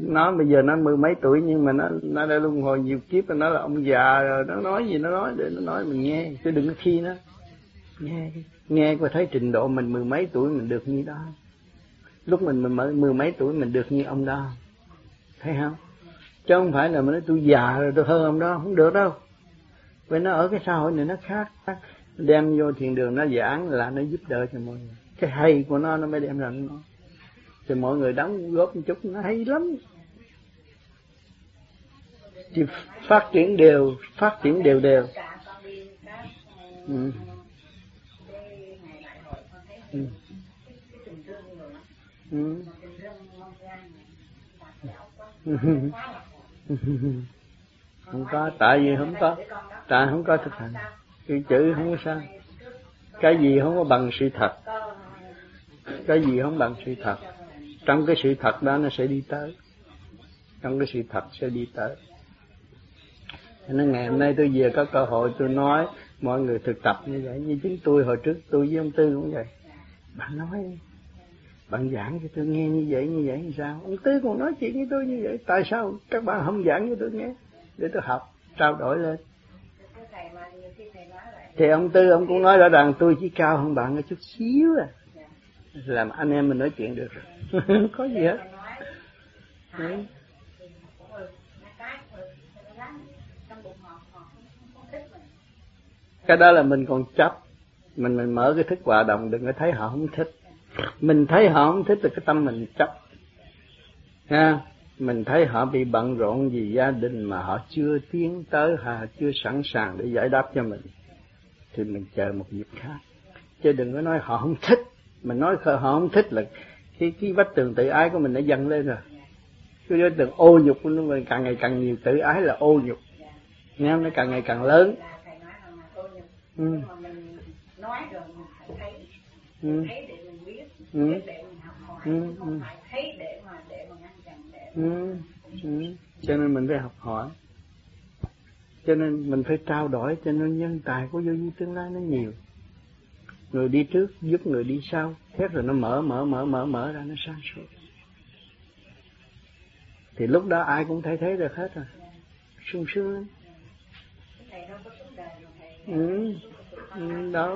nó bây giờ nó mười mấy tuổi nhưng mà nó đã luân hồi nhiều kiếp, nó là ông già rồi, nó nói gì nó nói để nó nói mình nghe, chứ đừng có khi nó nghe coi thấy trình độ mình mười mấy tuổi mình được như đó, lúc mình mười mấy tuổi mình được như ông đó, thấy không? Chứ không phải là mình nói tôi già rồi tôi hơn ông đó, không được đâu. Vì nó ở cái xã hội này nó khác, đem vô thiền đường nó giảng là nó giúp đỡ cho mọi người, cái hay của nó mới đem ra nó, thì mọi người đóng góp một chút nó hay lắm, thì phát triển đều. Ừ. Ừ. Ừ. Không có, tại vì không có thực hành, cái chữ không có sao, cái gì không có bằng sự thật, cái gì không bằng sự thật, trong cái sự thật đó nó sẽ đi tới, trong cái sự thật sẽ đi tới. Nên ngày hôm nay tôi về có cơ hội tôi nói mọi người thực tập như vậy, như chính tôi hồi trước tôi với ông Tư cũng vậy, bạn nói bạn giảng cho tôi nghe như vậy thì sao? Ông Tư còn nói chuyện với tôi như vậy, tại sao các bạn không giảng cho tôi nghe để tôi học, trao đổi lên? Thì ông Tư ông cũng nói rõ ràng tôi chỉ cao hơn bạn một chút xíu à, làm anh em mình nói chuyện được rồi. Không có gì hết. Đấy. Cái đó là mình còn chấp, mình mở cái thức hòa đồng, đừng có thấy họ không thích. Mình thấy họ không thích là cái tâm mình chấp ha. Mình thấy họ bị bận rộn vì gia đình mà họ chưa tiến tới, họ chưa sẵn sàng để giải đáp cho mình, thì mình chờ một dịp khác, chứ đừng có nói họ không thích. Mình nói họ không thích là cái vách tường tự ái của mình đã dâng lên rồi. Cái vách tường ô nhục của mình càng ngày càng nhiều, tự ái là ô nhục, nghe không? Nó càng ngày càng lớn. Ừ. Nói rồi mình phải thấy, thấy để mình biết, biết để mình học hỏi, không phải thấy để mà ngăn chặn. Cho nên mình phải học hỏi, cho nên mình phải trao đổi, cho nên nhân tài của vô vi tương lai nó nhiều. Người đi trước giúp người đi sau, hết rồi nó mở ra, nó sáng suốt. Thì lúc đó ai cũng thấy được hết rồi, sung sướng lắm. Đó.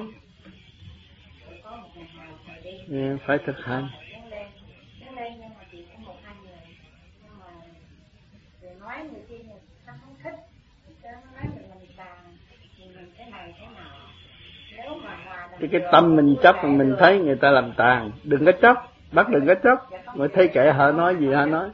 Phải thực hành. Cái tâm mình chấp, mình thấy người ta làm tàn, đừng có chấp, bắt đừng có chấp, mà thấy kệ họ nói gì họ nói.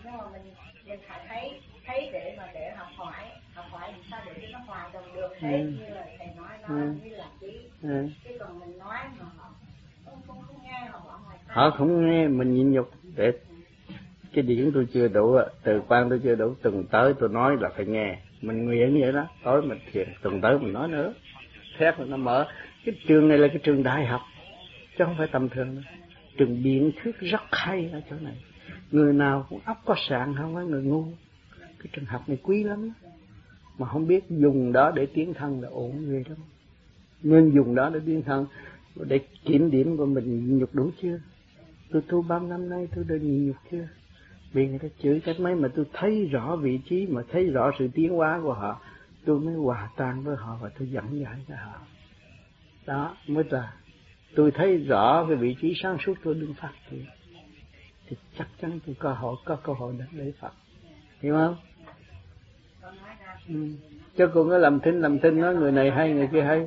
Thấy để học hỏi làm sao để nó hòa đồng được, thế như là thầy nói đó, như là chứ còn mình nói mà họ không nghe, họ không nghe, mình nhịn nhục để cái điển tôi chưa đủ, từ quan tôi chưa đủ, tuần tới tôi nói là phải nghe, mình nguyện vậy đó, tối mình thiền, tuần tới mình nói nữa, thét là nó mở. Cái trường này là cái trường đại học chứ không phải tầm thường nữa. Trường biện thuyết rất hay ở chỗ này, người nào cũng óc có sạn, không phải người ngu. Cái trường học này quý lắm đó. Mà không biết dùng đó để tiến thân là ổn ghê lắm. Nên dùng đó để tiến thân, để kiểm điểm của mình nhục đủ chưa. Tôi tu bao năm nay tôi đã nhục chưa. Vì người ta chửi cách mấy mà tôi thấy rõ vị trí, mà thấy rõ sự tiến hóa của họ, tôi mới hòa tan với họ và tôi dẫn giải cho họ. Đó mới là tôi thấy rõ cái vị trí sáng suốt tôi đừng phát triển, thì chắc chắn tôi có cơ hội để Phật, hiểu không? Chứ còn có làm thinh nói người này hay người kia hay.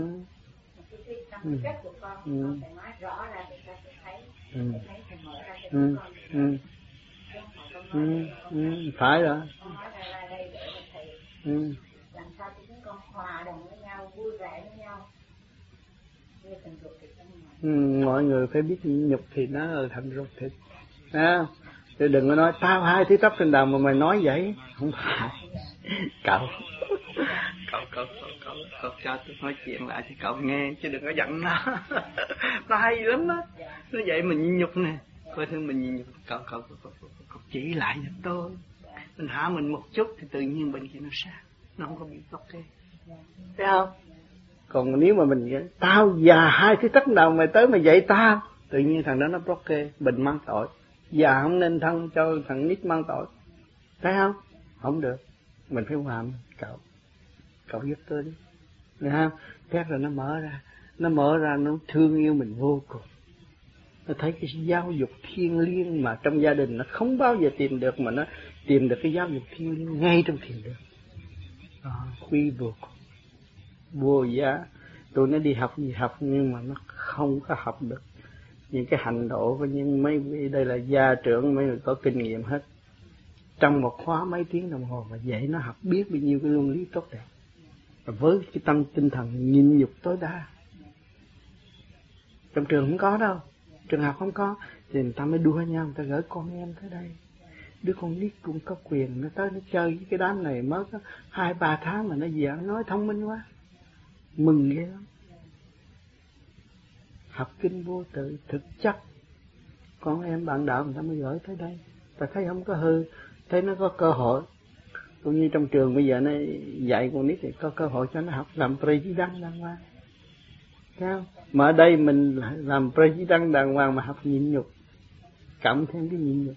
Phải rồi. Làm sao cho chúng con hòa đồng với nhau, vui vẻ với nhau. Mọi người phải biết nhục thì nó là thành ruột thịt. Chứ đừng có nói tao hai thứ tóc trên đầu mà mày nói vậy, không phải. Cậu cho tôi nói chuyện lại thì cậu nghe, chứ đừng có giận nó. Nó hay lắm đó. Nó vậy mình nhịn nhục nè, coi thương mình nhịn nhục, cậu chỉ lại cho tôi. Mình hạ mình một chút thì tự nhiên bệnh kia nó sang, nó không có bị blockade. Thấy không? Còn nếu mà mình tao già hai thứ tóc đầu mày tới mày dạy tao, tự nhiên thằng đó nó blockade, bệnh mang tội. Già không nên thân cho thằng nít mang tội. Thấy không? Không được, mình phải hòa mình. Cậu giúp tôi đi, được không? Thế rồi nó mở ra nó thương yêu mình vô cùng. Nó thấy cái giáo dục thiêng liêng mà trong gia đình nó không bao giờ tìm được, mà nó tìm được cái giáo dục thiêng liêng ngay trong thiền đường. Quý vô cùng, vô giá. Tôi nó đi học gì học nhưng mà nó không có học được những cái hành độ của những mấy vị đây là gia trưởng, mấy người có kinh nghiệm hết. Trong một khóa mấy tiếng đồng hồ mà dạy nó học biết bao nhiêu cái luân lý tốt đẹp, và với cái tâm tinh thần nhịn nhục tối đa. Trong trường không có đâu, trường học không có, thì người ta mới đua nhau, người ta gửi con em tới đây. Đứa con nít cũng có quyền, nó tới nó chơi với cái đám này mới có 2-3 tháng mà nó giảng nói thông minh quá, mừng ghê lắm. Học kinh vô tự thực chất, con em bạn đạo người ta mới gửi tới đây. Ta thấy không có hư, thấy nó có cơ hội. Cũng như trong trường bây giờ nó dạy con nít thì có cơ hội cho nó học làm president đàng hoàng. Thấy không? Mà ở đây mình làm president đàng hoàng mà học nhịn nhục, cộng thêm cái nhịn nhục,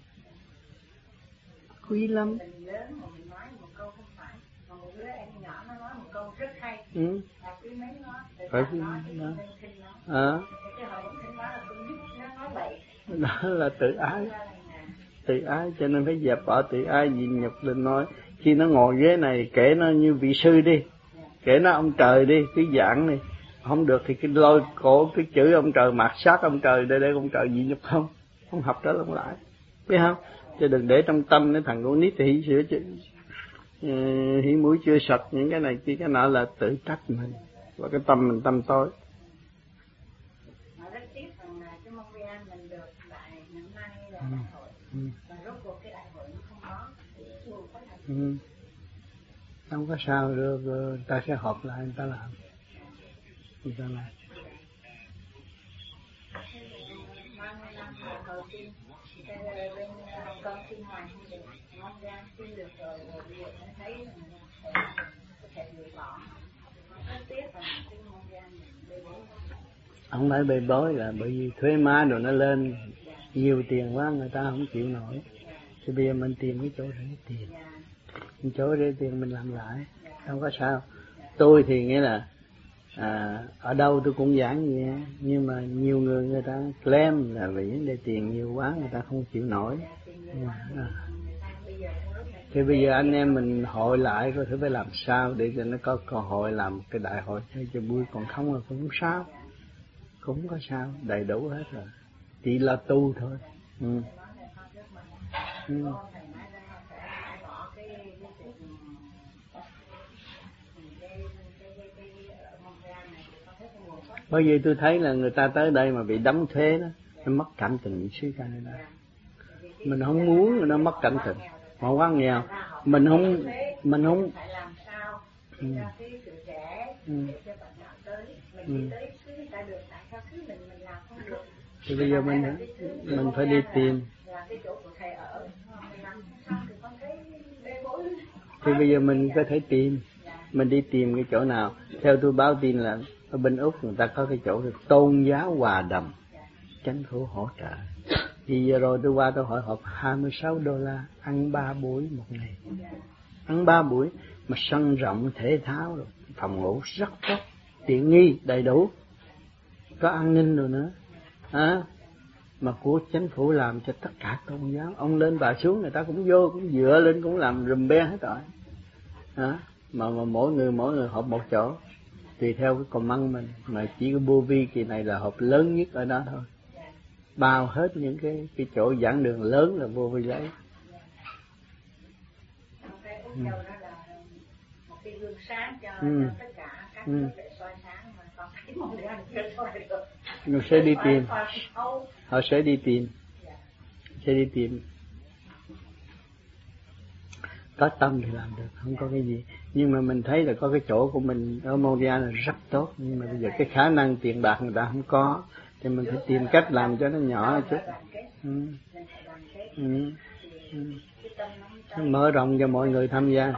quý lắm. Mình lớn mà mình nói một câu không phải, còn một đứa em nhỏ nó nói một câu rất hay, là quý mến nó, phải quý nó, nó. Cái hồi cũng khinh nó là cũng giúp nó nói bậy. Đó là tự ái. Tự ái, cho nên phải dẹp bỏ tự ái, nhịn nhục lên nói. Khi nó ngồi ghế này kể nó như vị sư đi, kể nó ông trời đi, cái giảng đi, không được thì cái lôi cổ cái chữ ông trời, mạt sát ông trời để ông trời nhịn nhục không học đó lắm lại, biết không? Chứ đừng để trong tâm cái thằng con nít thì hỉ sữa chứ, hỉ mũi chưa sạch, những cái này kia cái nọ là tự trách mình, và cái tâm mình tâm tối. Mà rất tiếc rằng là cái Montreal mình được đại năm nay là đại hội, và rốt cuộc cái đại hội nó không có, thì buồn quá thật. Không có sao, rồi ta sẽ họp lại người ta làm. Người ta làm. Đầu tiên bên Hồng Kông xin hoài không được, Montreal xin được rồi bây giờ mới thấy là có thể lựa bỏ. Rất tiếc là cái Montreal mình bê bối. Không phải bê bối, là bởi vì thuế má đồ nó lên nhiều tiền quá, người ta không chịu nổi. Thì bây giờ mình tìm cái chỗ để tiền, cái chỗ để tiền mình làm lại, không có sao. Tôi thì nghĩa là ở đâu tôi cũng giảng vậy, nhưng mà nhiều người ta claim là vì vấn đề tiền nhiều quá người ta không chịu nổi. Thì bây giờ anh em mình hội lại có thể phải làm sao để cho nó có cơ hội làm cái đại hội cho vui, còn không là cũng sao, cũng có sao, đầy đủ hết rồi, chỉ là tu thôi. Bởi vì tôi thấy là người ta tới đây mà bị đóng thuế đó, nó mất cảm tình xứ Canada. Mình không muốn nó mất cảm tình, họ quá nghèo, mình không phải làm sao cho cái sự trẻ để cho bạn nào tới, mình đi tới xứ người ta được, tại sao xứ mình làm không được? Thì bây giờ mình phải đi tìm. Là cái chỗ của thầy ở, mình làm sao thì con thấy bê bối. Thì bây giờ mình có thể tìm, mình đi tìm cái chỗ nào. Theo tôi báo tin là ở bên Úc người ta có cái chỗ được tôn giáo hòa đồng, chính phủ hỗ trợ. Thì giờ rồi tôi qua tôi hỏi họp $26, ăn 3 buổi một ngày, ăn 3 buổi mà sân rộng, thể thao rồi, phòng ngủ rất tốt, tiện nghi đầy đủ, có an ninh rồi nữa, mà của chính phủ làm cho tất cả tôn giáo, ông lên bà xuống người ta cũng vô, cũng dựa lên, cũng làm rùm beng hết rồi, mà mỗi người họp một chỗ, tùy theo cái công ăn mình, mà chỉ có Vô Vi kỳ này là họp lớn nhất ở đó thôi, bao hết những cái chỗ giảng đường lớn là Vô Vi lấy. Một cái gương sáng cho tất cả các nước để soi sáng, mà còn thấy một người ăn chưa soi được. Họ sẽ đi tìm, họ sẽ đi tìm, có tâm thì làm được, không có cái gì. Nhưng mà mình thấy là có cái chỗ của mình ở Montreal là rất tốt, nhưng mà bây giờ cái khả năng tiền bạc người ta không có, thì mình phải tìm cách làm cho nó nhỏ chút. Mở rộng cho mọi người tham gia.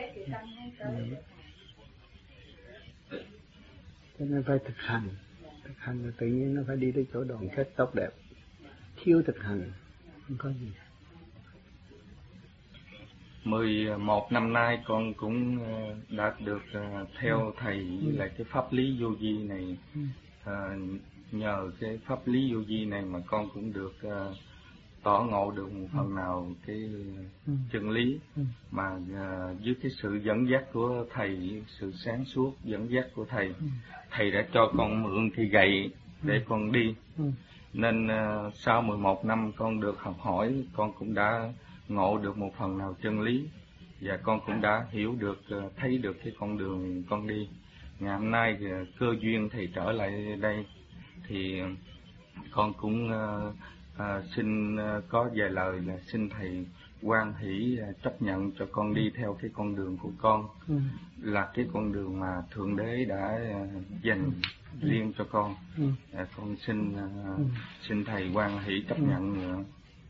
Cho nên phải thực hành là tự nhiên nó phải đi tới chỗ đoàn kết tốt đẹp. Thiếu thực hành không có gì. 11 năm nay con cũng đã được theo thầy với lại cái pháp lý vô vi này. Nhờ cái pháp lý vô vi này mà con cũng được tỏ ngộ được một phần nào cái chân lý, mà dưới cái sự dẫn dắt của thầy, sự sáng suốt dẫn dắt của thầy, thầy đã cho con mượn cái gậy để con đi. Nên sau 11 năm con được học hỏi, con cũng đã ngộ được một phần nào chân lý, và con cũng đã hiểu được, thấy được cái con đường con đi. Ngày hôm nay cơ duyên thầy trở lại đây thì con cũng xin có vài lời là xin thầy hoan hỷ chấp nhận cho con đi theo cái con đường của con, là cái con đường mà Thượng Đế đã dành riêng cho con. Con xin thầy hoan hỷ chấp nhận nữa.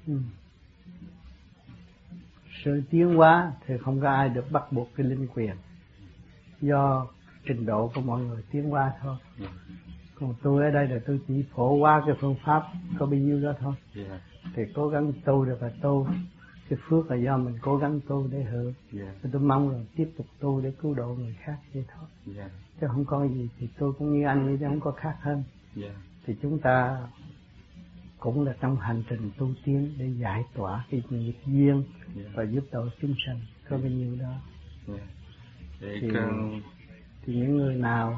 Sự tiến hóa thì không có ai được bắt buộc cái linh quyền, do trình độ của mọi người tiến hóa thôi. Còn tôi ở đây là tôi chỉ phổ hóa cái phương pháp có bao nhiêu đó thôi. Thì cố gắng tu được là tu, cái phước là do mình cố gắng tu để hưởng. Tôi mong là tiếp tục tu để cứu độ người khác vậy thôi. Chứ không có gì, thì tôi cũng như anh vậy chứ không có khác hơn. Thì chúng ta cũng là trong hành trình tu tiến để giải tỏa cái nghiệp duyên và giúp đỡ chúng sanh, có bao nhiêu đó. Thì những người nào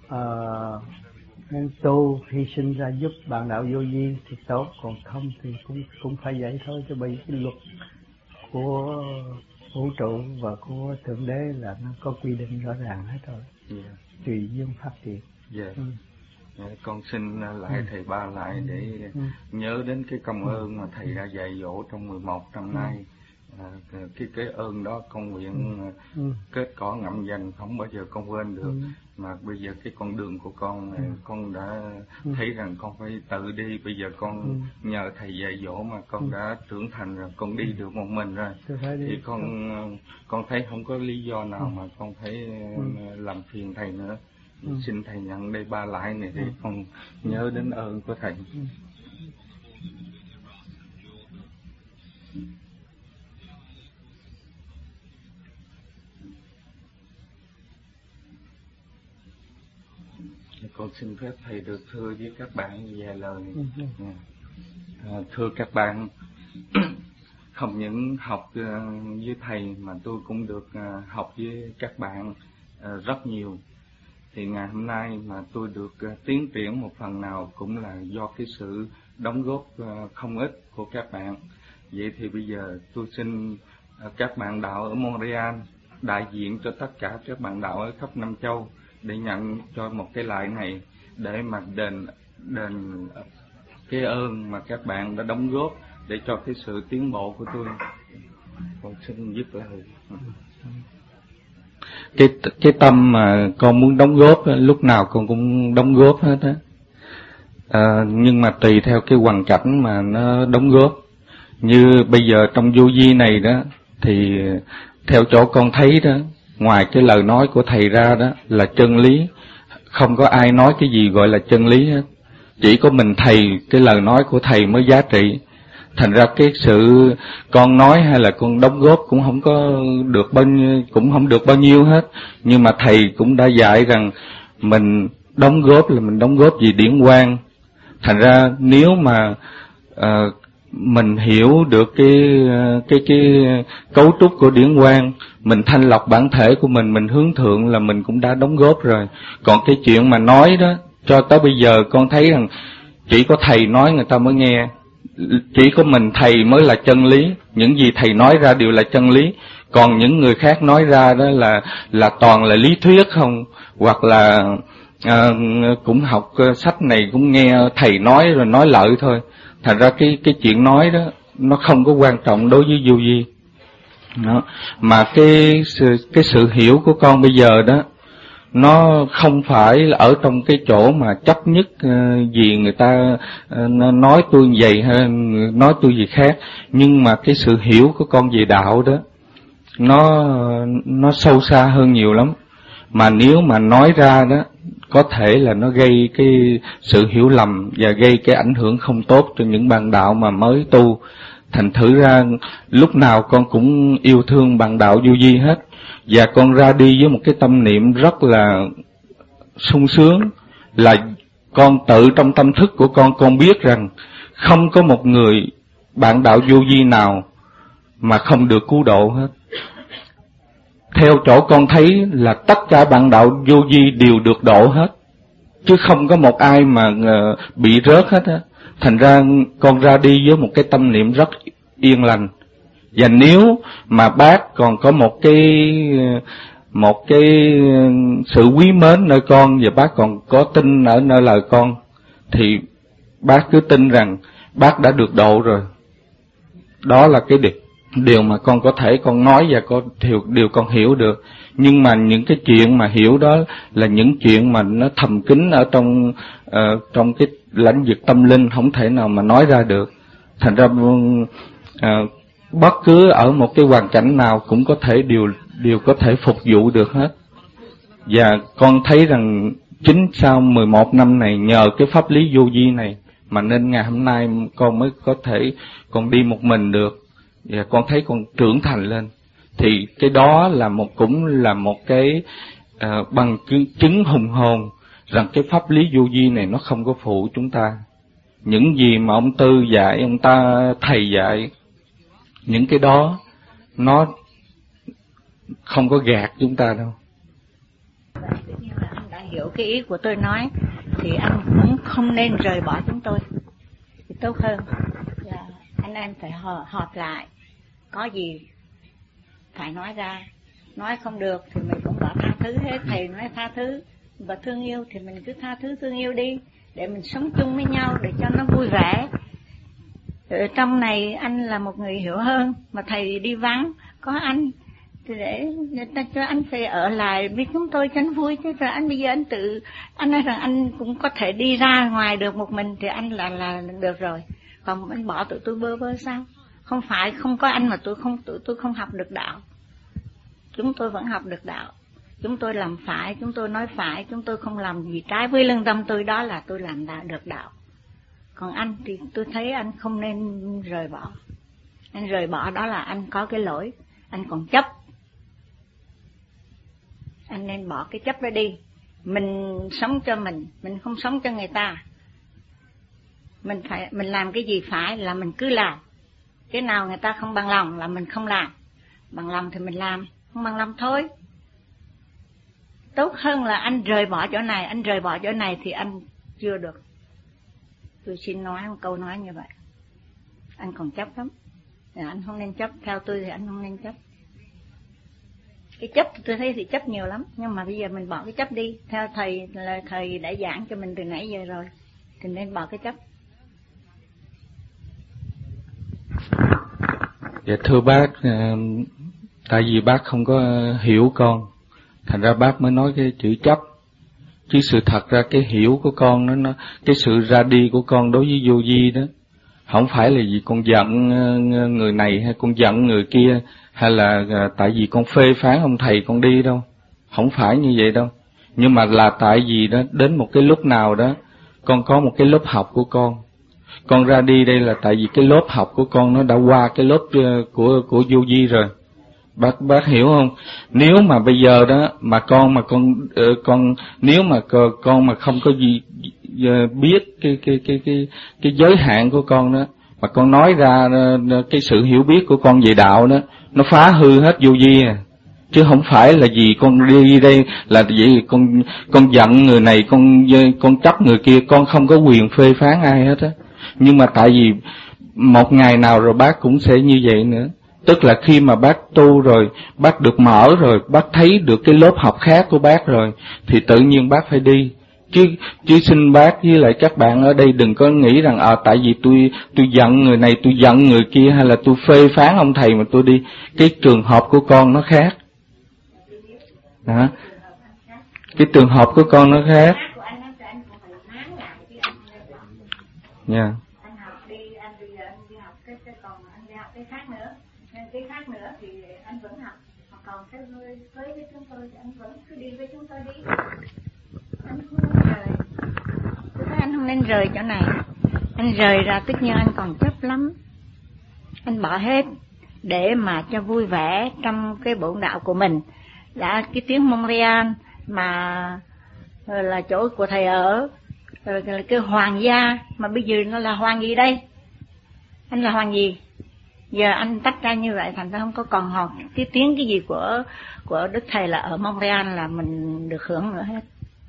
muốn tu hy sinh ra giúp bạn đạo vô vi thì tốt, còn không thì cũng phải vậy thôi, chứ bởi cái luật của vũ trụ và của Thượng Đế là nó có quy định rõ ràng hết rồi. Tùy duyên phát triển. Con xin lại thầy Ba lại để nhớ đến cái công ơn mà thầy đã dạy dỗ trong 11 năm nay. Cái ơn đó con nguyện kết cỏ ngậm dành, không bao giờ con quên được. Mà bây giờ cái con đường của con này, con đã thấy rằng con phải tự đi. Bây giờ con nhờ thầy dạy dỗ mà con đã trưởng thành rồi, con đi được một mình rồi. Thì con thấy không có lý do nào mà con phải làm phiền thầy nữa. Xin thầy nhận đây Ba lại này để con nhớ đến ơn của thầy. Con xin phép thầy được thưa với các bạn vài lời. Thưa các bạn, không những học với thầy mà tôi cũng được học với các bạn rất nhiều. Thì ngày hôm nay mà tôi được tiến triển một phần nào cũng là do cái sự đóng góp không ít của các bạn. Vậy thì bây giờ tôi xin các bạn đạo ở Montreal, đại diện cho tất cả các bạn đạo ở khắp Nam Châu, để nhận cho một cái lại này để mà đền cái ơn mà các bạn đã đóng góp để cho cái sự tiến bộ của tôi. Con xin dứt lời. Cái tâm mà con muốn đóng góp lúc nào con cũng đóng góp hết á. Nhưng mà tùy theo cái hoàn cảnh mà nó đóng góp. Như bây giờ trong vô vi này đó, thì theo chỗ con thấy đó, ngoài cái lời nói của thầy ra đó là chân lý, không có ai nói cái gì gọi là chân lý hết. Chỉ có mình thầy, cái lời nói của thầy mới giá trị. Thành ra cái sự con nói hay là con đóng góp cũng không có được bao nhiêu hết. Nhưng mà thầy cũng đã dạy rằng mình đóng góp là mình đóng góp vì điển quang. Thành ra nếu mà mình hiểu được cái cấu trúc của điển quang, mình thanh lọc bản thể của mình hướng thượng là mình cũng đã đóng góp rồi. Còn cái chuyện mà nói đó, cho tới bây giờ con thấy rằng chỉ có thầy nói người ta mới nghe, chỉ có mình thầy mới là chân lý, những gì thầy nói ra đều là chân lý. Còn những người khác nói ra đó là toàn là lý thuyết không, hoặc là cũng học sách này cũng nghe thầy nói rồi nói lợi thôi. Thành ra cái chuyện nói đó nó không có quan trọng đối với vô vi. Đó. Mà cái sự hiểu của con bây giờ đó, nó không phải là ở trong cái chỗ mà chấp nhất gì người ta nói tôi như vậy hay nói tôi gì khác. Nhưng mà cái sự hiểu của con về đạo đó, nó sâu xa hơn nhiều lắm. Mà nếu mà nói ra đó, có thể là nó gây cái sự hiểu lầm và gây cái ảnh hưởng không tốt cho những bạn đạo mà mới tu. Thành thử ra lúc nào con cũng yêu thương bạn đạo vô vi hết. Và con ra đi với một cái tâm niệm rất là sung sướng, là con tự trong tâm thức của con biết rằng không có một người bạn đạo vô vi nào mà không được cứu độ hết. Theo chỗ con thấy là tất cả bạn đạo vô vi đều được độ hết, chứ không có một ai mà bị rớt hết á. Thành ra con ra đi với một cái tâm niệm rất yên lành. Và nếu mà bác còn có một cái sự quý mến nơi con, và bác còn có tin ở nơi lời con, thì bác cứ tin rằng bác đã được độ rồi. Đó là cái điều mà con có thể con nói và điều con hiểu được. Nhưng mà những cái chuyện mà hiểu đó là những chuyện mà nó thầm kín ở trong cái lãnh vực tâm linh, không thể nào mà nói ra được. Thành ra bất cứ ở một cái hoàn cảnh nào cũng có thể đều có thể phục vụ được hết. Và con thấy rằng chính sau 11 năm này, nhờ cái pháp lý vô vi này mà nên ngày hôm nay con mới có thể con đi một mình được, và con thấy con trưởng thành lên. Thì cái đó là cũng là một cái bằng chứng hùng hồn rằng cái pháp lý vô vi này nó không có phụ chúng ta. Những gì mà ông Tư dạy, ông thầy dạy, những cái đó nó không có gạt chúng ta đâu. Anh đã hiểu cái ý của tôi nói, thì anh cũng không nên rời bỏ chúng tôi. Thì tốt hơn là anh em phải họp lại, có gì phải nói ra. Nói không được thì mình cũng bảo tha thứ hết. Thầy nói tha thứ và thương yêu thì mình cứ tha thứ thương yêu đi, để mình sống chung với nhau để cho nó vui vẻ. Ở trong này anh là một người hiểu hơn, mà thầy đi vắng có anh thì để người ta cho anh phải ở lại với chúng tôi cho anh vui. Chứ rồi anh bây giờ anh nói rằng anh cũng có thể đi ra ngoài được một mình thì anh là được rồi. Còn anh bỏ tụi tôi bơ vơ sao? Không phải không có anh mà tụi tôi không học được đạo. Chúng tôi vẫn học được đạo. Chúng tôi làm phải, chúng tôi nói phải, chúng tôi không làm gì trái với lương tâm tôi, đó là tôi làm được đạo. Còn anh thì tôi thấy anh không nên rời bỏ. Anh rời bỏ đó là anh có cái lỗi, anh còn chấp. Anh nên bỏ cái chấp đó đi. Mình sống cho mình không sống cho người ta. Mình làm cái gì phải là mình cứ làm. Cái nào người ta không bằng lòng là mình không làm. Bằng lòng thì mình làm, không bằng lòng thôi. Tốt hơn là anh rời bỏ chỗ này, anh rời bỏ chỗ này thì anh chưa được. Tôi xin nói một câu nói như vậy. Anh còn chấp lắm. Anh không nên chấp, theo tôi thì anh không nên chấp. Cái chấp tôi thấy thì chấp nhiều lắm, nhưng mà bây giờ mình bỏ cái chấp đi. Theo thầy là thầy đã giảng cho mình từ nãy giờ rồi, thì nên bỏ cái chấp. Dạ thưa bác, tại vì bác không có hiểu con, thành ra bác mới nói cái chữ chấp. Chứ sự thật ra cái hiểu của con nó cái sự ra đi của con đối với vô vi đó, không phải là vì con giận người này hay con giận người kia, hay là tại vì con phê phán ông thầy con đi đâu. Không phải như vậy đâu. Nhưng mà là tại vì đó, đến một cái lúc nào đó con có một cái lớp học của con ra đi đây là tại vì cái lớp học của con nó đã qua cái lớp của vô vi rồi. Bác hiểu không? Nếu mà bây giờ đó mà con nếu mà con mà không có gì biết cái giới hạn của con đó, mà con nói ra cái sự hiểu biết của con về đạo đó, nó phá hư hết vô vi à. Chứ không phải là vì con đi đây là vì con giận người này, con chấp người kia, con không có quyền phê phán ai hết á. Nhưng mà tại vì một ngày nào rồi bác cũng sẽ như vậy nữa. Tức là khi mà bác tu rồi, bác được mở rồi, bác thấy được cái lớp học khác của bác rồi, thì tự nhiên bác phải đi. Chứ xin bác với lại các bạn ở đây đừng có nghĩ rằng tại vì tôi giận người này, tôi giận người kia, hay là tôi phê phán ông thầy mà tôi đi. Cái trường hợp của con nó khác. Đó. Cái trường hợp của con nó khác. Nha. Yeah. Anh không nên rời chỗ này. Anh rời ra tất nhiên anh còn chấp lắm. anh bỏ hết để mà cho vui vẻ trong cái bổn đạo của mình. Đã cái tiếng Montreal mà là chỗ của thầy ở, rồi là cái hoàng gia, mà bây giờ nó là hoàng gì đây? Anh là hoàng gì? Giờ anh tách ra như vậy thành ra không có còn học cái tiếng cái gì của đức thầy là ở Montreal là mình được hưởng nữa hết.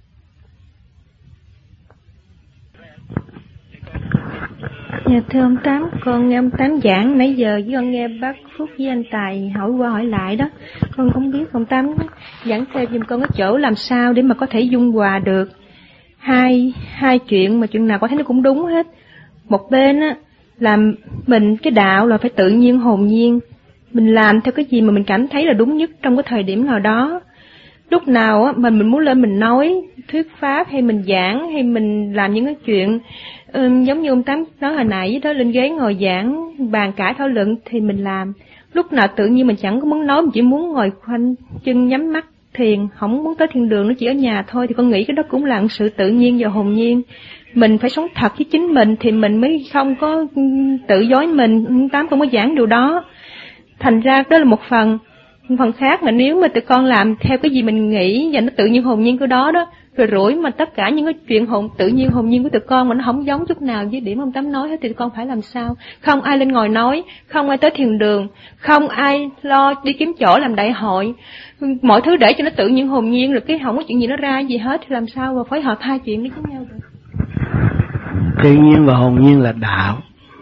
Dạ thưa ông Tám, con nghe ông Tám giảng nãy giờ với con nghe bác Phúc với anh Tài hỏi qua hỏi lại đó, con không biết ông Tám giảng theo giùm con cái chỗ làm sao để mà có thể dung hòa được hai chuyện, mà chuyện nào có thấy nó cũng đúng hết. Một bên á là mình cái đạo là phải tự nhiên hồn nhiên, mình làm theo cái gì mà mình cảm thấy là đúng nhất trong cái thời điểm nào đó. Lúc nào á mình muốn lên mình nói thuyết pháp hay mình giảng hay mình làm những cái chuyện giống như ông Tám nói hồi nãy đó, lên ghế ngồi giảng bàn cãi thảo luận thì mình làm. Lúc nào tự nhiên mình chẳng có muốn nói, mình chỉ muốn ngồi khoanh chân nhắm mắt thiền, không muốn tới thiên đường, nó chỉ ở nhà thôi, thì con nghĩ cái đó cũng là sự tự nhiên và hồn nhiên. Mình phải sống thật với chính mình thì mình mới không có tự dối mình. Ông Tám không có giảng điều đó. Thành ra đó là một phần khác mà nếu mà tụi con làm theo cái gì mình nghĩ và nó tự nhiên hồn nhiên của đó đó, rồi rủi mà tất cả những cái chuyện tự nhiên hồn nhiên của tụi con mà nó không giống chút nào với điểm ông Tám nói hết thì tụi con phải làm sao? Không ai lên ngồi nói, không ai tới thiền đường, không ai lo đi kiếm chỗ làm đại hội, mọi thứ để cho nó tự nhiên hồn nhiên, rồi cái không có chuyện gì nó ra gì hết thì làm sao mà phối hợp hai chuyện đó với nhau được? Tự nhiên và hồn nhiên là đạo.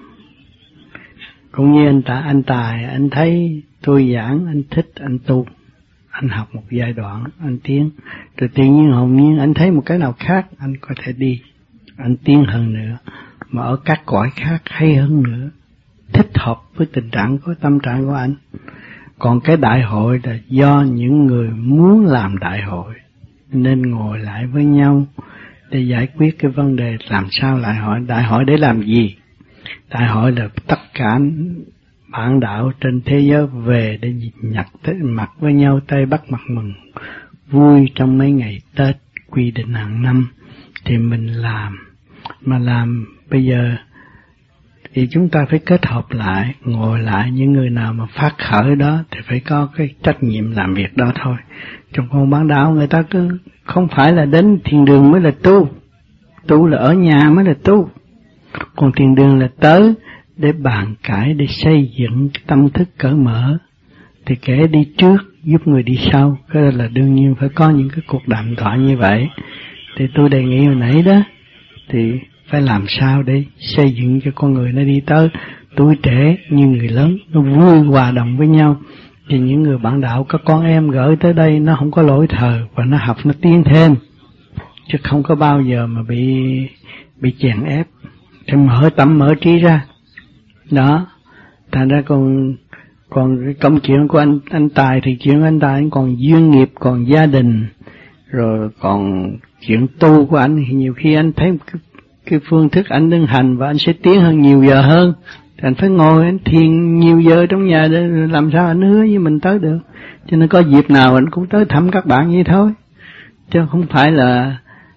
Cũng như anh Tài, anh thấy tôi giảng, anh thích, anh tu, anh học một giai đoạn, anh tiến, rồi tự nhiên hồn nhiên anh thấy một cái nào khác, anh có thể đi, anh tiến hơn nữa, mà ở các cõi khác hay hơn nữa, thích hợp với tình trạng của tâm trạng của anh. Còn cái đại hội là do những người muốn làm đại hội nên ngồi lại với nhau để giải quyết cái vấn đề làm sao lại hỏi. Đại hội để làm gì? Đại hội là tất cả bạn đạo trên thế giới về để nhặt mặt với nhau, tay bắt mặt mừng vui trong mấy ngày Tết quy định hàng năm thì mình làm. Mà làm bây giờ thì chúng ta phải kết hợp lại, ngồi lại, những người nào mà phát khởi đó thì phải có cái trách nhiệm làm việc đó thôi. Trong con bán đạo người ta cứ không phải là đến thiền đường mới là tu là ở nhà mới là tu. Còn thiền đường là tới để bàn cãi, để xây dựng cái tâm thức cởi mở, thì kẻ đi trước giúp người đi sau. Cái đó là đương nhiên phải có những cái cuộc đàm thoại như vậy. Thì tôi đề nghị hồi nãy đó, thì phải làm sao để xây dựng cho con người nó đi tới tuổi trẻ như người lớn, nó vui hòa đồng với nhau. Thì những người bạn đạo có con em gửi tới đây nó không có lỗi thờ và nó học nó tiến thêm, chứ không có bao giờ mà bị chèn ép. Thì mở tâm mở trí ra đó. Thành ra còn cái công chuyện của anh Tài thì chuyện anh Tài còn duyên nghiệp, còn gia đình, rồi còn chuyện tu của anh thì nhiều khi anh thấy cái phương thức anh đang hành và anh sẽ tiến hơn nhiều giờ hơn. Thì anh phải ngồi anh thiền nhiều giờ trong nhà để làm sao anh hứa với mình tới được. Cho nên có dịp nào anh cũng tới thăm các bạn vậy thôi, chứ không phải là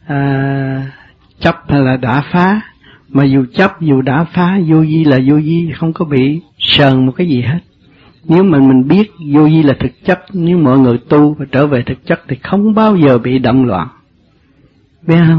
chấp hay là đã phá. Mà dù chấp dù đã phá, vô vi là vô vi, không có bị sờn một cái gì hết. Nếu mà mình biết vô vi là thực chất, nếu mọi người tu và trở về thực chất thì không bao giờ bị động loạn. Biết không?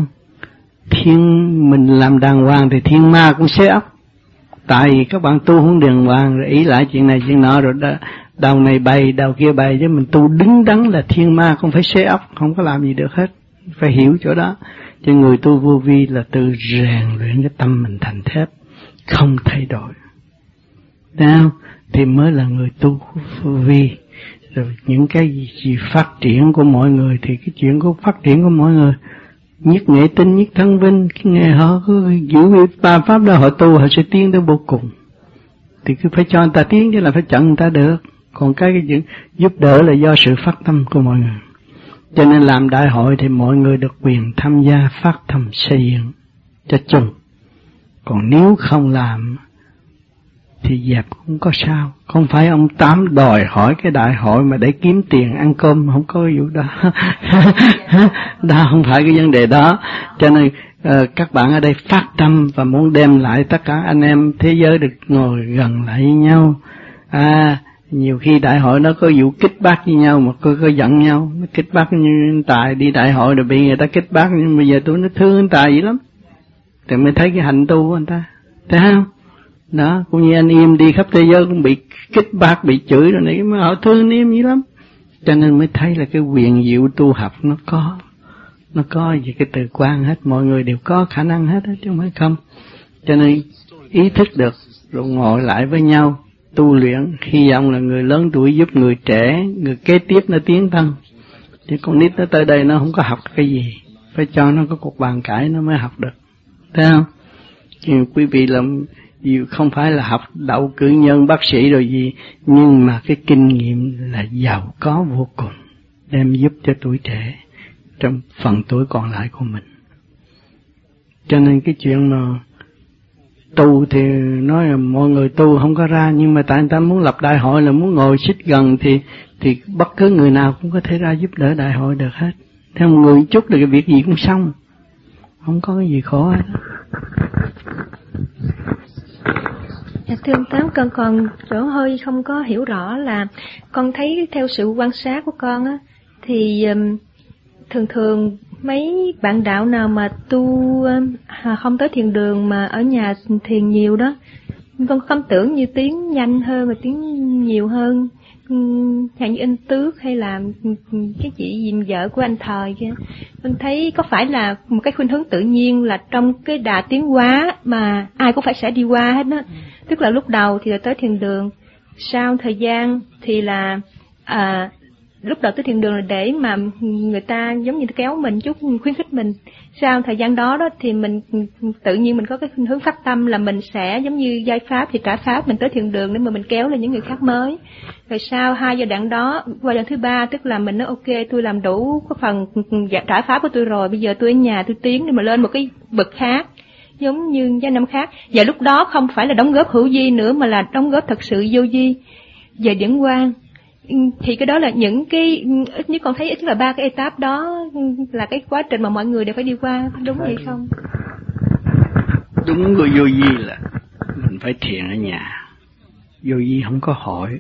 Mình làm đàng hoàng thì thiên ma cũng xé ốc. Tại vì các bạn tu không đàng hoàng rồi ý lại chuyện này chuyện nọ, rồi đầu này bày đầu kia bày, chứ mình tu đứng đắn là thiên ma không phải xé ốc, không có làm gì được hết. Phải hiểu chỗ đó. Cho người tu vô vi là tự rèn luyện cái tâm mình thành thép, không thay đổi. Nào, thì mới là người tu vô vi. Rồi những cái gì phát triển của mọi người thì cái chuyện của phát triển của mọi người, nhất nghệ tinh, nhất thân vinh, cái nghề họ cứ giữ ba pháp đó họ tu, họ sẽ tiến tới vô cùng. Thì cứ phải cho người ta tiến chứ là phải chặn người ta được. Còn cái chuyện giúp đỡ là do sự phát tâm của mọi người. Cho nên làm đại hội thì mọi người được quyền tham gia phát tâm xây dựng cho chung. Còn nếu không làm thì dẹp cũng có sao. Không phải ông Tám đòi hỏi cái đại hội mà để kiếm tiền ăn cơm, không có vụ đó. Đó không phải cái vấn đề đó. Cho nên các bạn ở đây phát tâm và muốn đem lại tất cả anh em thế giới được ngồi gần lại với nhau. Nhiều khi đại hội nó có vụ kích bác với nhau mà có giận nhau, nó kích bác như Tài đi đại hội rồi bị người ta kích bác, nhưng bây giờ tôi nó thương anh Tài dữ lắm. Thì mới thấy cái hành tu của anh ta, thấy không? Đó, cũng như anh Im đi khắp thế giới cũng bị kích bác, bị chửi rồi này, mà họ thương anh Im dữ lắm. Cho nên mới thấy là cái quyền diệu tu học nó có về cái từ quan hết, mọi người đều có khả năng hết chứ không phải không. Cho nên ý thức được rồi ngồi lại với nhau tu luyện, hy vọng là người lớn tuổi giúp người trẻ, người kế tiếp nó tiến thân. Chứ con nít nó tới đây nó không có học cái gì, phải cho nó có cuộc bàn cãi nó mới học được, thấy không? Nhưng quý vị làm không phải là học đậu cử nhân bác sĩ rồi gì, nhưng mà cái kinh nghiệm là giàu có vô cùng, đem giúp cho tuổi trẻ trong phần tuổi còn lại của mình. Cho nên cái chuyện mà tu thì nói là mọi người tu không có ra, nhưng mà tại người ta muốn lập đại hội là muốn ngồi xích gần thì bất cứ người nào cũng có thể ra giúp đỡ đại hội được hết. Theo một người chút là cái việc gì cũng xong, không có cái gì khó hết. Dạ thưa ông Tám, con còn chỗ hơi không có hiểu rõ là con thấy theo sự quan sát của con á, thì thường mấy bạn đạo nào mà tu không tới thiền đường mà ở nhà thiền nhiều đó, con không tưởng như tiếng nhanh hơn và tiếng nhiều hơn, chẳng như anh Tước hay là cái chị dìm vợ của anh Thời kia. Con thấy có phải là một cái khuynh hướng tự nhiên là trong cái đà tiến hóa mà ai cũng phải sẽ đi qua hết đó. Tức là lúc đầu thì là tới thiền đường, sau thời gian thì là lúc đầu tới thiền đường là để mà người ta giống như kéo mình chút, khuyến khích mình. Sau thời gian đó thì mình tự nhiên mình có cái khuynh hướng phát tâm là mình sẽ giống như giai pháp thì trả pháp, mình tới thiền đường để mà mình kéo lên những người khác mới. Rồi sau 2 giai đoạn đó, qua giai đoạn thứ 3 tức là mình nói ok, tôi làm đủ cái phần trả pháp của tôi rồi, bây giờ tôi ở nhà tôi tiến để mà lên một cái bậc khác, giống như giai năm khác. Và lúc đó không phải là đóng góp hữu vi nữa mà là đóng góp thật sự vô vi về điển quang. Thì cái đó là những cái, ít nhất con thấy ít là 3 cái etap đó là cái quá trình mà mọi người đều phải đi qua, đúng vậy không? Đúng của vô vi là mình phải thiền ở nhà. Vô vi không có hội,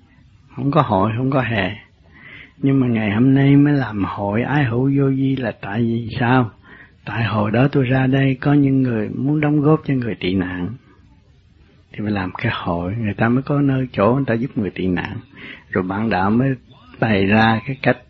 không có hè. Nhưng mà ngày hôm nay mới làm hội ái hữu vô vi là tại vì sao? Tại hồi đó tôi ra đây có những người muốn đóng góp cho người tị nạn, thì phải làm cái hội, người ta mới có nơi chỗ người ta giúp người tị nạn. Rồi bạn đạo mới bày ra cái cách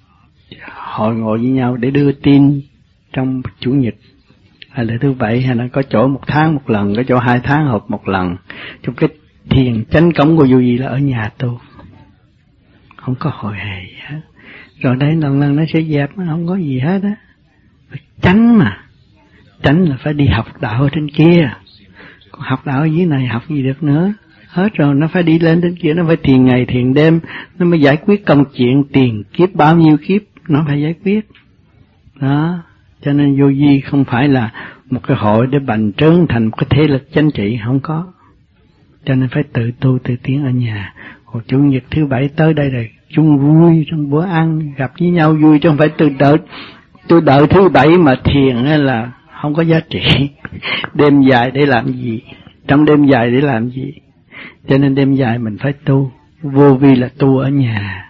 hội ngồi với nhau để đưa tin trong Chủ nhật hay là thứ Bảy, hay là có chỗ 1 tháng một lần, có chỗ 2 tháng họp một lần. Trong cái thiền chánh cổng của vô vi là ở nhà tu, không có hội hè gì hết. Rồi đây lần lần nó sẽ dẹp, không có gì hết á. Tránh mà, tránh là phải đi học đạo ở trên kia, còn học đạo ở dưới này học gì được nữa. Hết rồi, nó phải đi lên trên kia, nó phải thiền ngày thiền đêm, nó mới giải quyết công chuyện tiền kiếp bao nhiêu kiếp, nó phải giải quyết. Đó, cho nên vô vi không phải là một cái hội để bành trướng thành một cái thế lực chính trị, không có. Cho nên phải tự tu tự tiến ở nhà. Còn Chủ nhật thứ Bảy tới đây rồi chung vui trong bữa ăn, gặp với nhau vui, chứ không phải tôi đợi thứ Bảy mà thiền là không có giá trị. Đêm dài để làm gì? Trong đêm dài để làm gì? Cho nên đêm dài mình phải tu. Vô vi là tu ở nhà.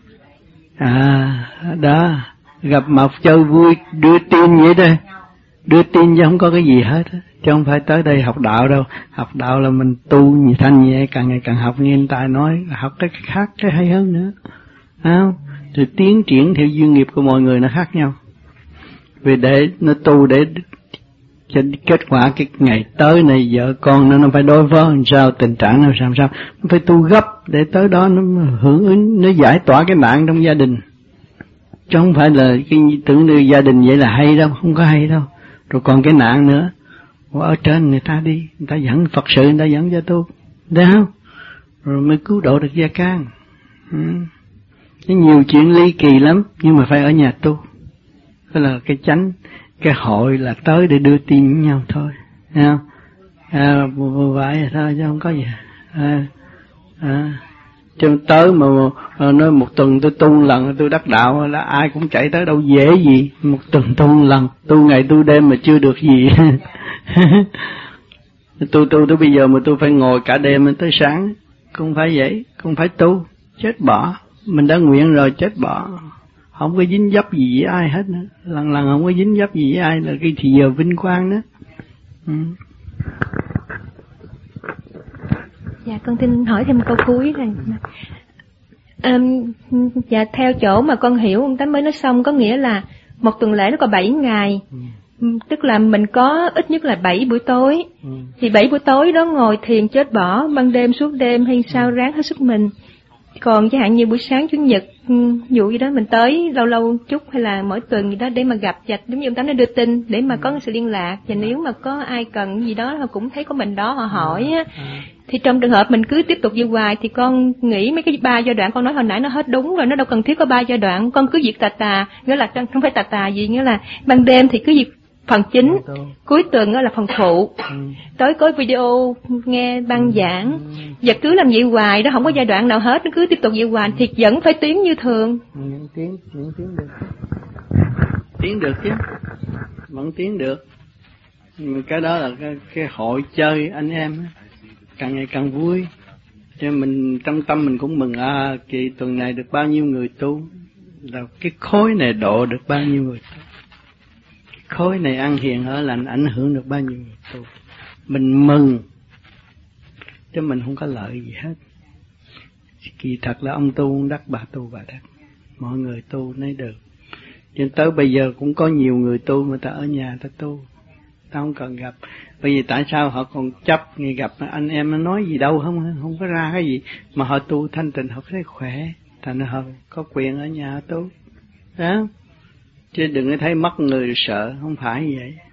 Đó, gặp mặt chơi vui, đưa tin vậy đó. Đưa tin chứ không có cái gì hết. Chứ không phải tới đây học đạo đâu. Học đạo là mình tu như thanh nhẹ, càng ngày càng học, như anh Tài nói, học cái khác, cái hay hơn nữa. Không? Rồi tiến triển theo duyên nghiệp của mọi người nó khác nhau. Vì để nó tu để cho kết quả cái ngày tới này vợ con nó phải đối phó làm sao, tình trạng nó làm sao, nó phải tu gấp để tới đó nó hưởng ứng, nó giải tỏa cái nạn trong gia đình. Chứ không phải là cái tưởng như gia đình vậy là hay đâu, không có hay đâu. Rồi còn cái nạn nữa, ở trên người ta đi, người ta dẫn Phật sự, người ta dẫn cho tu, thấy không? Rồi mới cứu độ được gia can. Nhiều chuyện ly kỳ lắm, nhưng mà phải ở nhà tu. Đó là cái chánh, cái hội là tới để đưa tin với nhau thôi, thấy không? Vừa vậy thôi chứ không có gì. Chứ tới mà nói một tuần tôi tu lần tôi đắc đạo là ai cũng chạy tới, đâu dễ gì. Một tuần tu lần, tu ngày tu đêm mà chưa được gì. Tu tới bây giờ mà tôi phải ngồi cả đêm tới sáng, không phải vậy, không phải tu, chết bỏ. Mình đã nguyện rồi chết bỏ, không có dính dấp gì với ai hết nữa. Lần không có dính dấp gì với ai là cái thì giờ vinh quang đó. Dạ, con xin hỏi thêm câu cuối này. Dạ, theo chỗ mà con hiểu ông Tám mới nói xong, có nghĩa là một tuần lễ nó có 7 ngày. Tức là mình có ít nhất là 7 buổi tối. Thì 7 buổi tối đó ngồi thiền chết bỏ, ban đêm suốt đêm hay sao ráng hết sức mình. Còn chẳng hạn như buổi sáng Chủ nhật, dụ gì đó mình tới lâu chút hay là mỗi tuần gì đó để mà gặp và giống như ông Tám đã đưa tin để mà có sự liên lạc. Và nếu mà có ai cần gì đó họ cũng thấy có mình đó họ hỏi á. Thì trong trường hợp mình cứ tiếp tục như hoài thì con nghĩ mấy cái 3 giai đoạn con nói hồi nãy nó hết đúng rồi, nó đâu cần thiết có 3 giai đoạn. Con cứ việc tà, nghĩa là không phải tà gì, nghĩa là ban đêm thì cứ việc phần chính, cuối tuần là phần phụ, tối có video nghe băng giảng, và cứ làm vậy hoài đó, không có giai đoạn nào hết, nó cứ tiếp tục vậy hoài thì vẫn phải tiến như thường. Tiến được chứ, vẫn tiến được. Cái đó là cái hội chơi anh em càng ngày càng vui, cho mình trong tâm mình cũng mừng. Kỳ tuần này được bao nhiêu người tu, là cái khối này độ được bao nhiêu người tu, khối này ăn hiền ở lành ảnh hưởng được bao nhiêu người tu, mình mừng chứ mình không có lợi gì hết. Kỳ thật là ông tu đắc, bà tu bà đắc, mọi người tu nấy được. Cho tới bây giờ cũng có nhiều người tu mà ta ở nhà ta tu, ta không cần gặp. Bởi vì tại sao họ còn chấp ngày gặp anh em nó nói gì đâu, không có ra cái gì, mà họ tu thanh tịnh họ thấy khỏe, thành ra họ có quyền ở nhà tu đó. Chứ đừng có thấy mất người rồi sợ, không phải như vậy.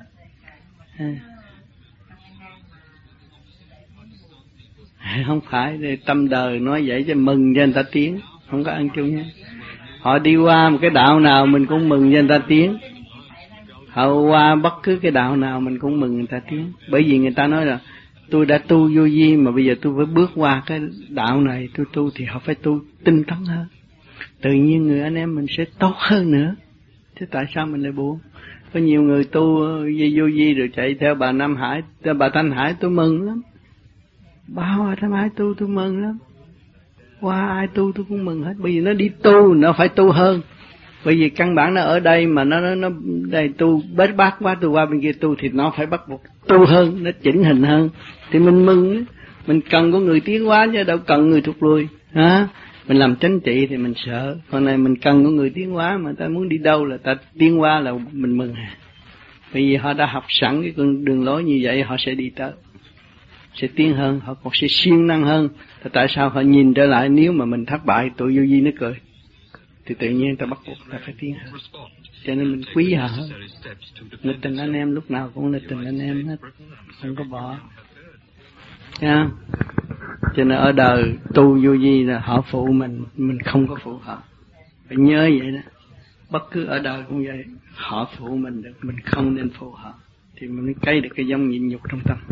Không phải, tâm đời nói vậy cho mừng cho người ta tiến, không có ăn chung nhé. Họ đi qua một cái đạo nào mình cũng mừng cho người ta tiến, họ qua bất cứ cái đạo nào mình cũng mừng người ta tiến. Bởi vì người ta nói là tôi đã tu vô vi mà bây giờ tôi phải bước qua cái đạo này tôi tu, thì họ phải tu tinh tấn hơn. Tự nhiên người anh em mình sẽ tốt hơn nữa. Thế tại sao mình lại buồn? Có nhiều người tu vô vi rồi chạy theo bà Nam Hải, theo bà Thanh Hải, tôi mừng lắm. Bao ai Thanh Hải tu tôi mừng lắm. Qua ai tu tôi cũng mừng hết. Bởi vì nó đi tu, nó phải tu hơn. Bởi vì căn bản nó ở đây mà nó đây tu bết bát quá, tôi qua bên kia tu thì nó phải bắt buộc tu hơn, nó chỉnh hình hơn. Thì mình mừng, mình cần có người tiến hóa chứ đâu cần người thụt lùi. Mình làm chánh trị thì mình sợ, còn này mình cần có người tiến hóa, mà ta muốn đi đâu là ta tiến hóa là mình mừng. Bởi vì họ đã học sẵn cái con đường lối như vậy, họ sẽ đi tới, sẽ tiến hơn, họ còn sẽ siêng năng hơn. Tại sao họ nhìn trở lại, nếu mà mình thất bại tụi vô vi nó cười, thì tự nhiên ta bắt buộc ta phải tiến hơn. Cho nên mình quý họ hơn. Nghịch tình anh em lúc nào cũng nghịch tình anh em hết, không có bỏ nha. Cho nên ở đời tu vô vi là họ phụ mình không có phụ họ. Phải nhớ vậy đó. Bất cứ ở đời cũng vậy, họ phụ mình được, mình không nên phụ họ, thì mình mới cây được cái giống nhịn nhục trong tâm.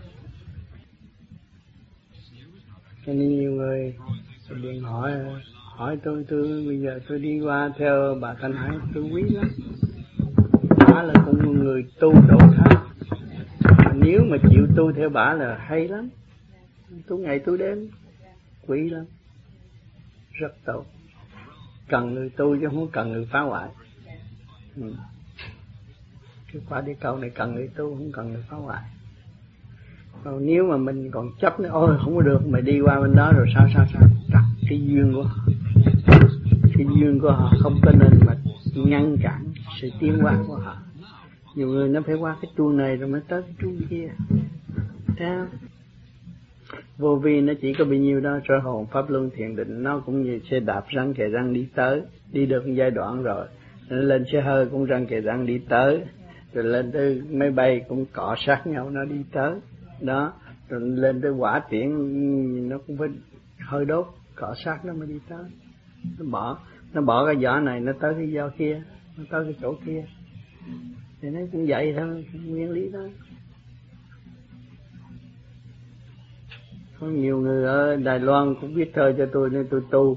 Cho nên nhiều người điện hỏi tôi bây giờ tôi đi qua theo bà Thanh Hải, tôi quý lắm. Bà là cũng một người tu độ thác, nếu mà chịu tu theo bà là hay lắm. Tu ngày tu đêm, quý lắm, rất tốt. Cần người tu chứ không cần người phá hoại. Cái quả đi câu này cần người tu, không cần người phá hoại. Còn nếu mà mình còn chấp nữa, ôi không có được, mày đi qua bên đó rồi sao đặt cái duyên của họ, cái duyên của họ không có nên mà ngăn cản sự tiến hóa của họ. Nhiều người nó phải qua cái chuông này rồi mới tới cái chuông kia. Theo vô vi nó chỉ có bao nhiêu đó, sở hồn pháp luân thiền định nó cũng như xe đạp răng kề răng đi tới, đi được một giai đoạn rồi nó lên xe hơi cũng răng kề răng đi tới, rồi lên tới máy bay cũng cọ sát nhau nó đi tới đó, rồi lên tới hỏa tiễn nó cũng phải hơi đốt cọ sát nó mới đi tới. Nó bỏ cái vỏ này nó tới cái vỏ kia, nó tới cái chỗ kia, thì nó cũng vậy thôi, nguyên lý đó. Có nhiều người ở Đài Loan cũng viết thơ cho tôi nên tôi tu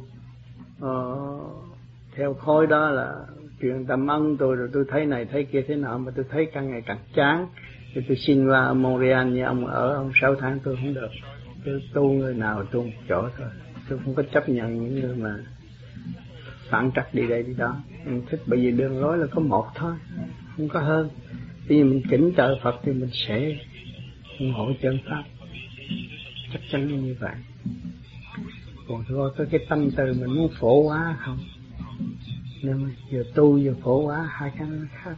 theo khối đó, là chuyện tâm ân tôi, rồi tôi thấy này thấy kia thế nào mà tôi thấy càng ngày càng chán, thì tôi xin qua Montreal như ông ở ông 6 tháng tôi không được. Tôi tu người nào tu một chỗ thôi, tôi không có chấp nhận những người mà phản trắc đi đây đi đó. Mình thích, bởi vì đường lối là có một thôi, không có hơn. Vì mình kính trời Phật thì mình sẽ ủng hộ chân pháp, chắc chắn như vậy. Còn thôi có cái tâm từ mình muốn phổ hóa không, nên mà vừa tu vừa phổ hóa, hai cái nó khác.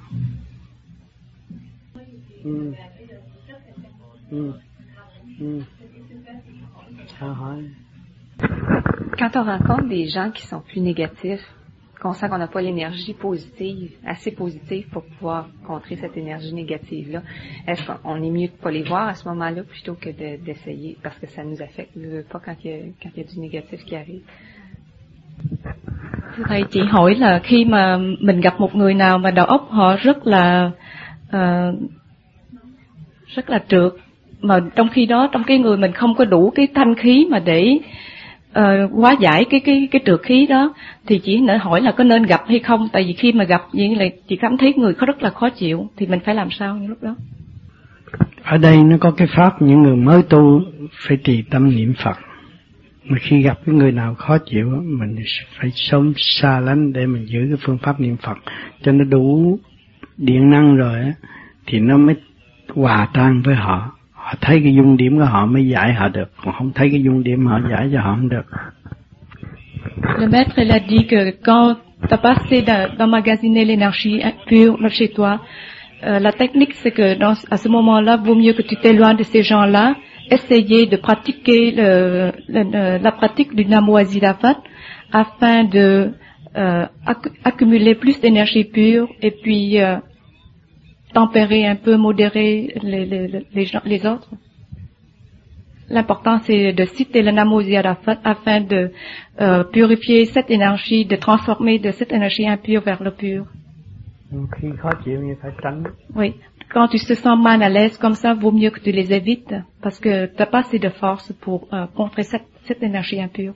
Sao hỏi? Quand on rencontre des gens qui sont plus négatifs, qu'on sent qu'on n'a pas l'énergie positive, assez positive pour pouvoir contrer cette énergie négative-là, est-ce qu'on est mieux de pas les voir à ce moment-là plutôt que d'essayer, parce que ça nous affecte, pas quand il y a du négatif qui arrive? Thưa thầy, chị hỏi là khi mà mình gặp một người nào mà đầu óc họ rất là trượt, mà trong khi đó trong cái người mình không có đủ cái thanh khí mà để hóa giải cái trượt khí đó, thì chỉ nỡ hỏi là có nên gặp hay không. Tại vì khi mà gặp vậy là chị cảm thấy người rất là khó chịu, thì mình phải làm sao những lúc đó? Ở đây nó có cái pháp những người mới tu phải trì tâm niệm Phật, mà khi gặp cái người nào khó chịu mình phải sống xa lánh để mình giữ cái phương pháp niệm Phật cho nó đủ điện năng rồi á, thì nó mới hòa tan với họ. Họ thấy cái dung điểm của họ mới giải họ được, còn không thấy cái dung điểm họ giải cho họ không được. Le maître il a dit que quand tu as passé d'emmagasiner l'énergie pure chez toi, la technique c'est que à ce moment-là, vaut mieux que tu t'éloignes de ces gens-là, essayer de pratiquer la pratique du Namo Asidavat afin de accumuler plus d'énergie pure et puis tempérer un peu, modérer les autres. L'important c'est de citer le Namo Asidavat afin de purifier cette énergie, de transformer de cette énergie impure vers le pur. Khi khó chịu như phải tránh. Oui. Quand tu te sens mal à l'aise comme ça, vaut mieux que tu les évites parce que tu n'as pas assez de force pour contrer cette énergie impure.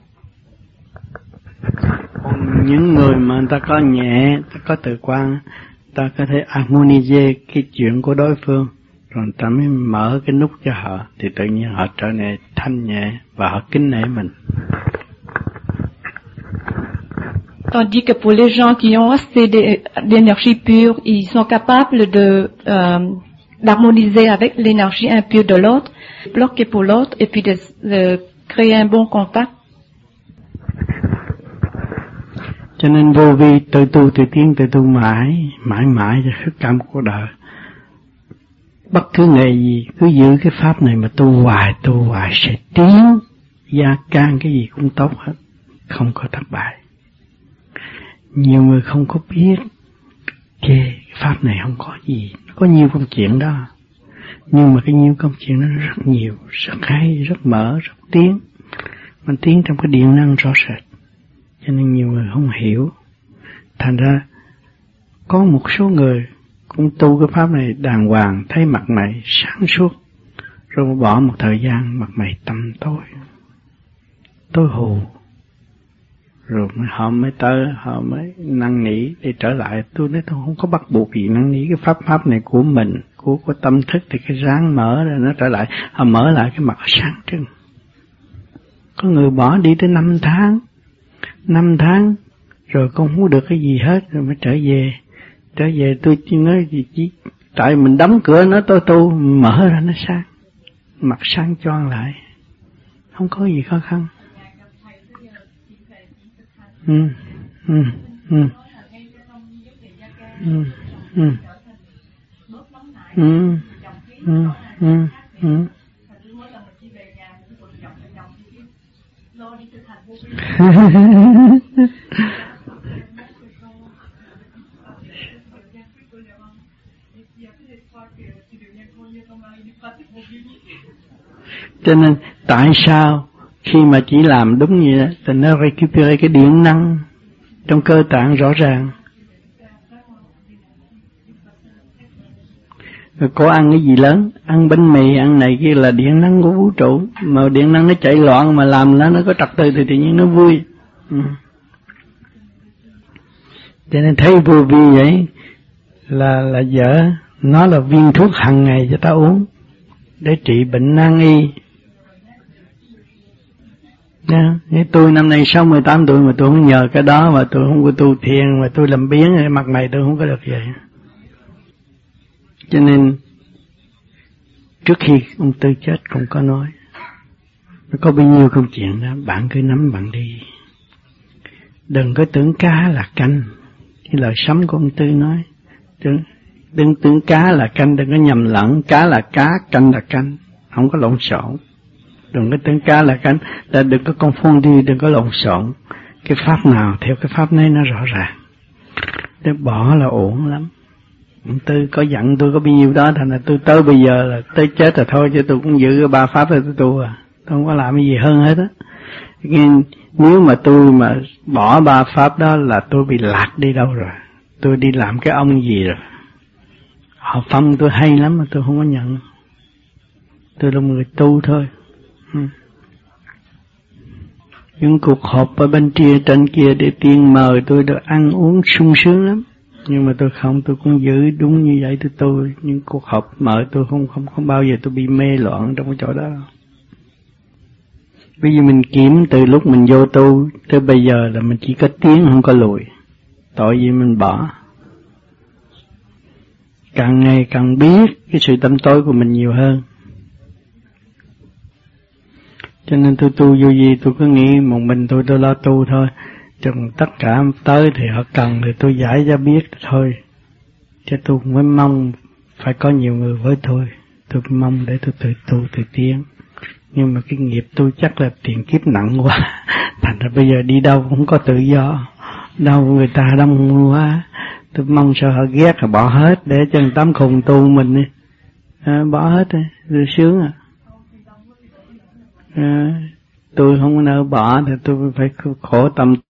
Còn những người mà người ta có nhẹ, ta có tự quan, ta có thể harmonize cái chuyện của đối phương, rồi ta mới mở cái nút cho họ, thì tự nhiên họ trở nên thanh nhẹ và họ kính nể mình. Tandis que pour les gens qui ont assez d'énergie pure, ils sont capables d'harmoniser avec l'énergie impure de l'autre, bloquer pour l'autre et puis de créer un bon contact. Cho nên vô vi tự tu tự tiến tự tu mãi cho hết cả một cuộc đời. Bất cứ nghề gì cứ giữ cái pháp này mà tu hoài sẽ tiến, gia can cái gì cũng tốt hết, không có thất bại. Nhiều người không có biết cái pháp này không có gì, nó có nhiều công chuyện đó, nhưng mà cái nhiều công chuyện nó rất nhiều, rất hay, rất mở, rất tiến,มันtiến trong cái điện năng rõ rệt, cho nên nhiều người không hiểu. Thành ra có một số người cũng tu cái pháp này đàng hoàng, thấy mặt mày sáng suốt, rồi bỏ một thời gian mặt mày tăm tối hù, rồi họ mới tới, họ mới năn nỉ để trở lại. Tôi nói tôi không có bắt buộc gì năn nỉ, cái pháp này của mình, của tâm thức, thì cái ráng mở rồi nó trở lại. Họ mở lại cái mặt sáng trưng. Có người bỏ đi tới 5 tháng rồi con không được cái gì hết, rồi mới trở về tôi chỉ nói gì tại mình đóng cửa nó tôi tu, mở ra nó sáng, mặt sáng choang lại, không có gì khó khăn. Cho nên tại sao khi mà chỉ làm đúng như vậy thì nó recuperate cái điện năng trong cơ tạng rõ ràng. Rồi cô ăn cái gì lớn? Ăn bánh mì, ăn này kia là điện năng của vũ trụ. Mà điện năng nó chạy loạn mà làm nó có trật tự thì tự nhiên nó vui. Cho nên thấy vô vi vậy là dở. Nó là viên thuốc hàng ngày cho ta uống để trị bệnh nan y. Như tôi năm nay 68 tuổi mà tôi không nhờ cái đó, mà tôi không có tu thiền, mà tôi làm biếng, mặt mày tôi không có được vậy. Cho nên trước khi ông Tư chết cũng có nói, nó có bao nhiêu câu chuyện đó, bạn cứ nắm bạn đi. Đừng có tưởng cá là canh, cái lời sấm của ông Tư nói. Đừng tưởng cá là canh, đừng có nhầm lẫn, cá là cá, canh là canh, không có lộn xộn. Đừng có tưởng cá là canh, đừng có confundi, đừng có lộn xộn. Cái pháp nào theo cái pháp này nó rõ ràng. Để bỏ là ổn lắm. Ông Tư có dặn tôi có bao nhiêu đó, thành là tôi tới bây giờ là tới chết rồi thôi, chứ tôi cũng giữ cái 3 pháp rồi tôi tu à. Tôi không có làm cái gì hơn hết á. Nếu mà tôi mà bỏ 3 pháp đó là tôi bị lạc đi đâu rồi. Tôi đi làm cái ông gì rồi. Họ phân tôi hay lắm mà tôi không có nhận. Tôi là một người tu thôi. Những cuộc họp ở bên trên kia để tiên mời tôi được ăn uống sung sướng lắm. Nhưng mà tôi không, tôi cũng giữ đúng như vậy tôi tu. Những cuộc họp mời tôi không bao giờ tôi bị mê loạn trong cái chỗ đó. Bây giờ mình kiếm từ lúc mình vô tu tới bây giờ là mình chỉ có tiến không có lùi. Tội gì mình bỏ. Càng ngày càng biết cái sự tâm tối của mình nhiều hơn. Cho nên tôi tu vô gì tôi cứ nghĩ một mình tôi lo tu thôi. Chừng tất cả tới thì họ cần thì tôi giải cho biết thôi. Chứ tôi không phải mong phải có nhiều người với tôi. Tôi mong để tôi tự tu tự tiến. Nhưng mà cái nghiệp tôi chắc là tiền kiếp nặng quá. Thành ra bây giờ đi đâu cũng không có tự do. Đâu người ta đông quá. Tôi mong sao họ ghét họ bỏ hết để cho người tám khùng tu mình đi. Bỏ hết đi, tôi sướng à. Tôi không có nỡ bỏ thì tôi phải khổ tâm